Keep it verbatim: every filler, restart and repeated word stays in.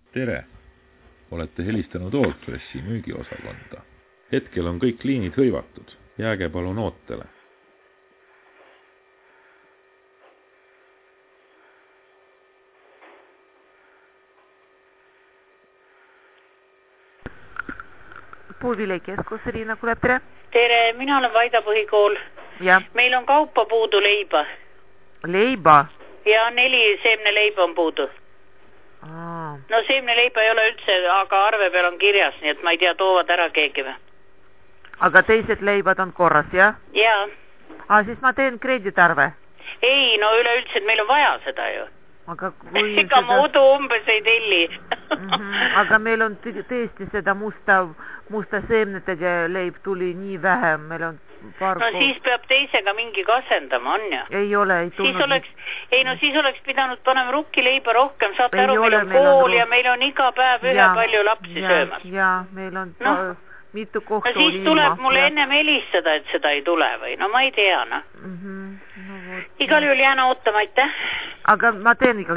Tere! Olete helistanud Allfressi müügiosakonda. Hetkel on kõik liinid hõivatud. Jääge palun ootele. Puuviljakeskus, Riina, kuule, tere. Tere, mina olen Vaida põhikool. Ja. Meil on kaupa puudu leiba. Leiba? Ja neli seemne leiba on puudu. Aa. No seemne leiba ei ole üldse, aga arve peal on kirjas, nii et ma ei tea, toovad ära keegi või. Aga teised leibad on korras, jah? Jaa. Aa, siis ma teen kreditarve. Ei, no üleüldse, et meil on vaja seda ju. Aga kui Ega seda... ma udu umbes ei telli. mm -hmm. Aga meil on tõesti seda musta, musta seemnetega leib tuli nii vähe. Meil on paar... No siis peab teisega mingi kasendama, on ju? Ei ole, ei tulnud. Siis oleks, ei no siis oleks pidanud panema rukkileiba rohkem. Saate aru, meil on kool ja meil on iga päev ühe ja, palju lapsi ja, söömas. Ja, meil on no. mitu kohta no, siis ilma. tuleb mulle ja. ennem helistada, et seda ei tule või? No ma ei tea, noh. Mm -hmm. No, igal juhul jään ootama, aitäh. Aga ma teen igal